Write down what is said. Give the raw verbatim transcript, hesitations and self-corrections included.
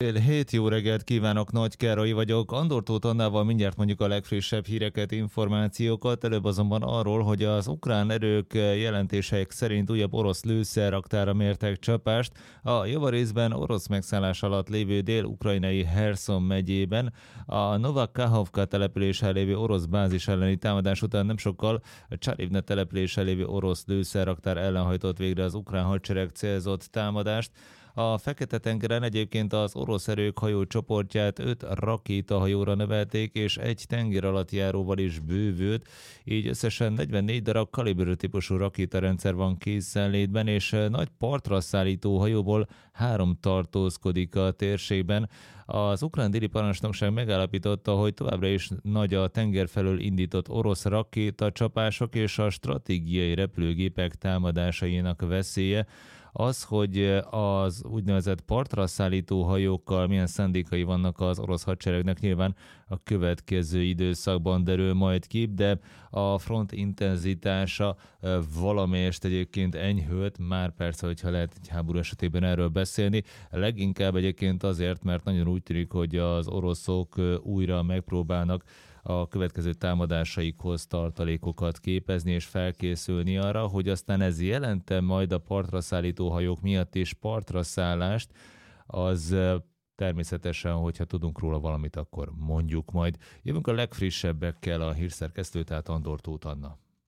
Fél hét, jó reggelt kívánok, Nagy Károly vagyok. Andor Tóth Annával mindjárt mondjuk a legfrissebb híreket, információkat, előbb azonban arról, hogy az ukrán erők jelentések szerint újabb orosz lőszerraktára mértek csapást a javarészben orosz megszállás alatt lévő dél-ukrajnai Herson megyében. A Novak Kahovka településen lévő orosz bázis elleni támadás után nem sokkal a Csarivne településen lévő orosz lőszerraktár ellen hajtott végre az ukrán hadsereg célzott támadást. A Fekete-tengeren egyébként az orosz erők hajócsoportját öt rakétahajóra növelték, és egy tengeralattjáróval is bővült, így összesen negyvennégy darab kaliberű típusú rakétarendszer van készenlétben, és nagy partra szállító hajóból három tartózkodik a térségben. Az ukrán déli parancsnokság megállapította, hogy továbbra is nagy a tenger felől indított orosz rakétacsapások és a stratégiai repülőgépek támadásainak veszélye. Az, hogy az úgynevezett partra szállító hajókkal milyen szándékai vannak az orosz hadseregnek, nyilván a következő időszakban derül majd ki, de a front intenzitása valamelyest egyébként enyhült, már persze, hogyha lehet egy háború esetében erről beszélni, leginkább egyébként azért, mert nagyon úgy tűnik, hogy az oroszok újra megpróbálnak a következő támadásaikhoz tartalékokat képezni és felkészülni arra, hogy aztán ez jelente majd a partra szállító hajók miatt is partra szállást, az természetesen, hogyha tudunk róla valamit, akkor mondjuk majd. Jövünk a legfrissebbekkel, a hírszerkesztő, tehát Andor Tóth Anna.